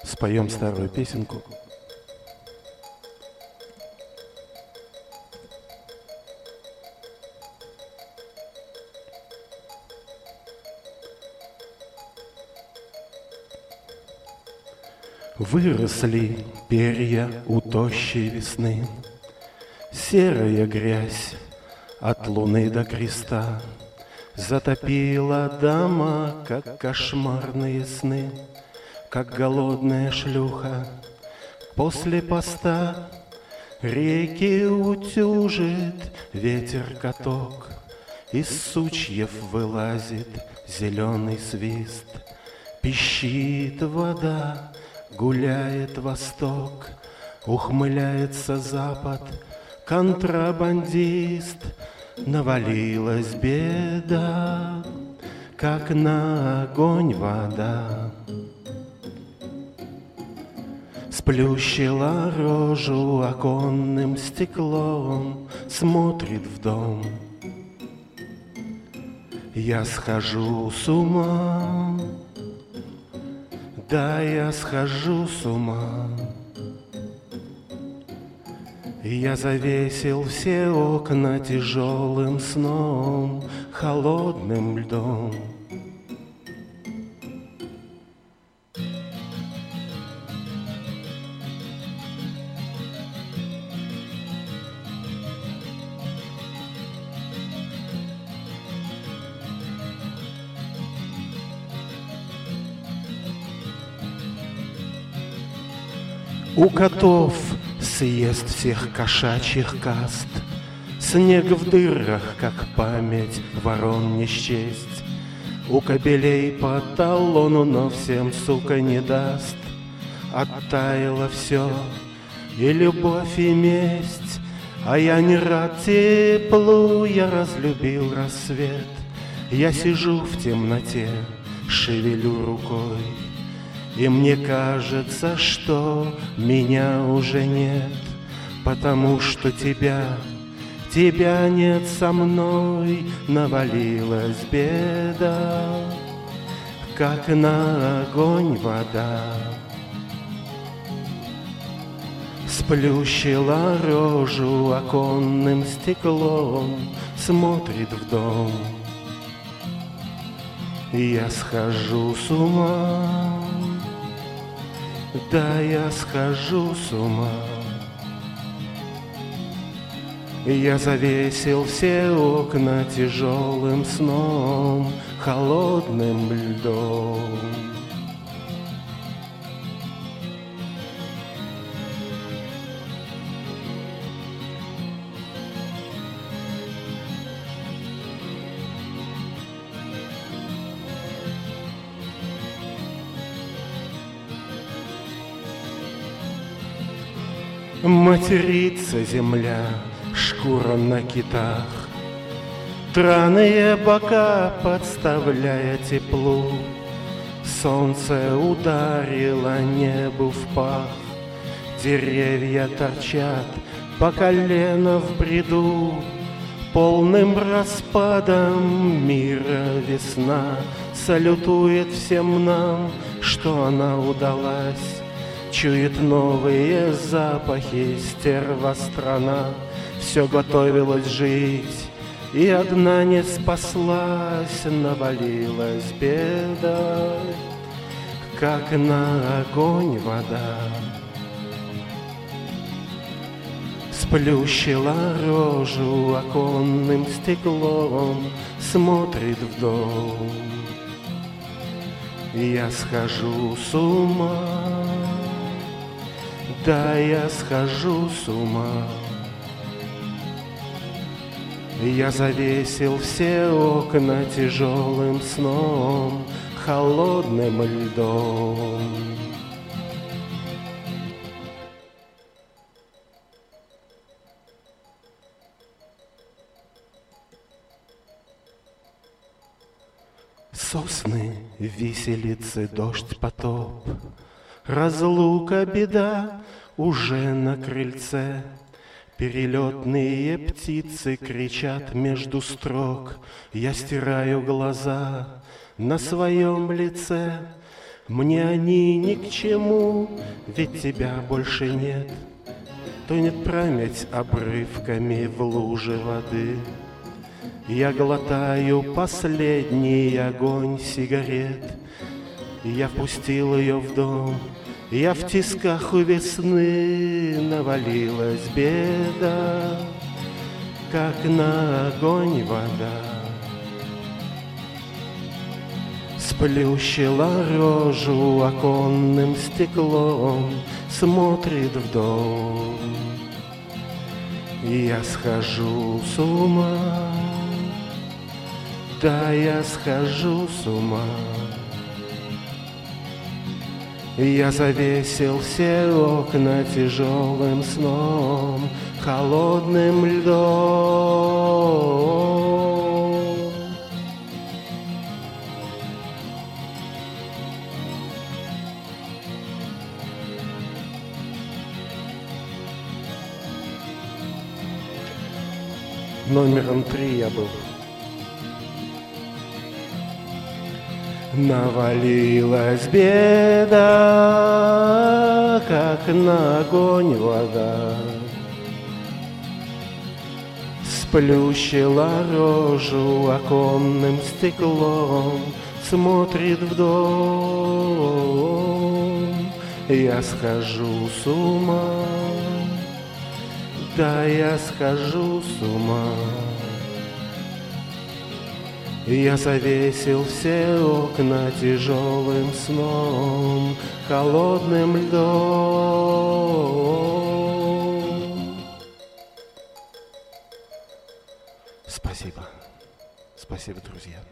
Споем старую песенку. Выросли перья у тощей весны, серая грязь от луны до креста затопила дома, как кошмарные сны, как голодная шлюха после поста. Реки утюжит ветер-каток, из сучьев вылазит зеленый свист. Пищит вода, гуляет восток, ухмыляется запад, контрабандист. Навалилась беда, как на огонь вода. Сплющила рожу оконным стеклом, смотрит в дом. Я схожу с ума, да, я схожу с ума. Я завесил все окна тяжелым сном, холодным льдом. У котов съест всех кошачьих каст, снег в дырах, как память, ворон не счесть. У кобелей по талону, но всем, сука, не даст. Оттаяло все, и любовь, и месть, а я не рад теплу, я разлюбил рассвет. Я сижу в темноте, шевелю рукой, и мне кажется, что меня уже нет, потому что тебя нет со мной. Навалилась беда, как на огонь вода. Сплющила рожу оконным стеклом, смотрит в дом. Я схожу с ума, да, я схожу с ума. Я завесил все окна тяжелым сном, холодным льдом. Матерится земля, шкура на китах, драные бока подставляя теплу. Солнце ударило небу в пах, деревья торчат по колено в бреду. Полным распадом мира весна салютует всем нам, что она удалась. Чует новые запахи стерва страна, все готовилось жить, и одна не спаслась. Навалилась беда, как на огонь вода. Сплющила рожу оконным стеклом, смотрит в дом. Я схожу с ума, да, я схожу с ума. Я завесил все окна тяжелым сном, холодным льдом. Сосны, виселицы, дождь, потоп, разлука, беда уже на крыльце. Перелетные птицы кричат между строк. Я стираю глаза на своем лице. Мне они ни к чему, ведь тебя больше нет. Тонет память обрывками в луже воды. Я глотаю последний огонь сигарет. Я впустил ее в дом. Я в тисках у весны, навалилась беда, как на огонь вода. Сплющила рожу оконным стеклом, смотрит в дом. Я схожу с ума, да я схожу с ума. Я завесил все окна тяжелым сном, холодным льдом. Номером 3 я был. Навалилась беда, как на огонь вода. Сплющила рожу оконным стеклом, смотрит в дом. Я схожу с ума, да я схожу с ума. Я завесил все окна тяжелым сном, холодным льдом. Спасибо. Спасибо, друзья.